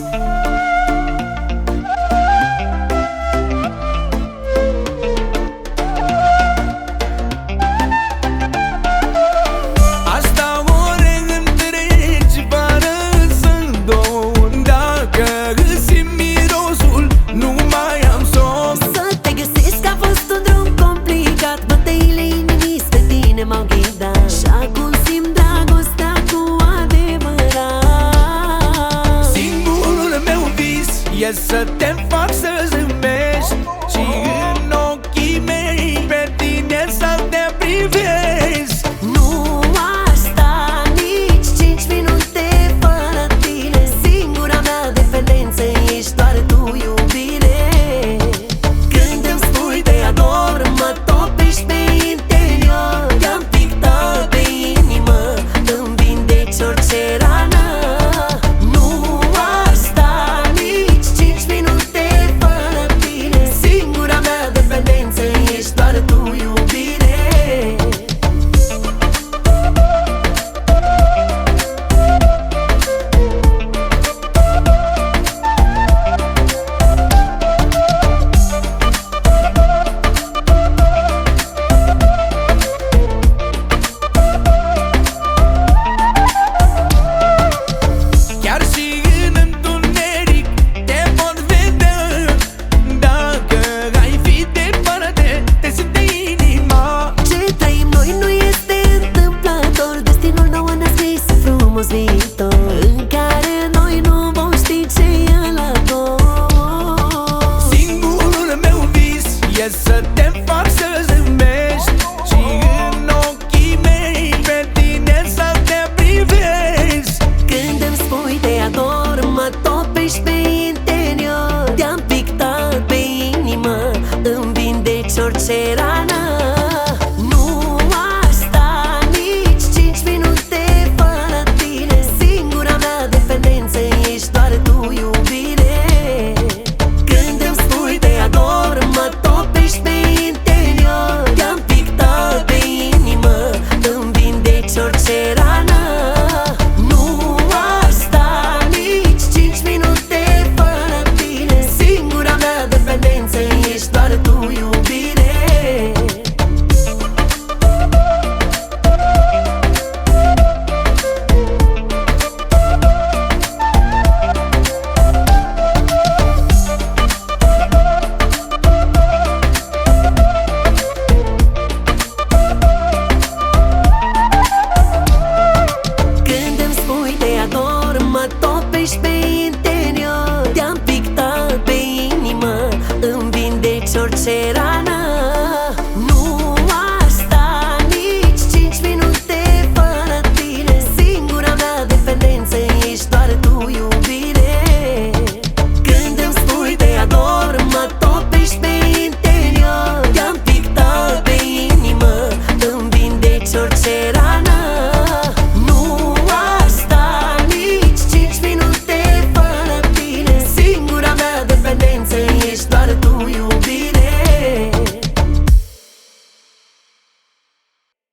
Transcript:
Asta ore întregi vară sunt două. Dacă găsim mirosul, nu mai am somn. Să te găsesc a fost un drum complicat. Bătăile inimii spre tine m-au ghidat. Și acum simt dragostea cu adevărat. Singurul meu vis e să te fac să zâmbești și în ochii mei pe tine să te privesc. Nu aș sta nici 5 minute fără tine. Singura mea dependență ești doar tu, iubire. Când îmi spui te ador, mă topești pe interior. Te-am pictat pe inimă, îmi vindeci orice rană. Nu aș sta nici 5 minute fără tine. Singura mea dependență ești doar tu, iubire. Chiar și în întuneric te pot vedea. Dacă ai fi departe, te simte inima. Ce trăim noi nu este întâmplător. Destinul nouă ne-a scris frumos viitor, în care noi nu vom ști ce e la dor. Singurul meu vis e să te fac să zâmbești și în ochii mei pe tine să te privesc. Când îmi spui te ador, mă topești pe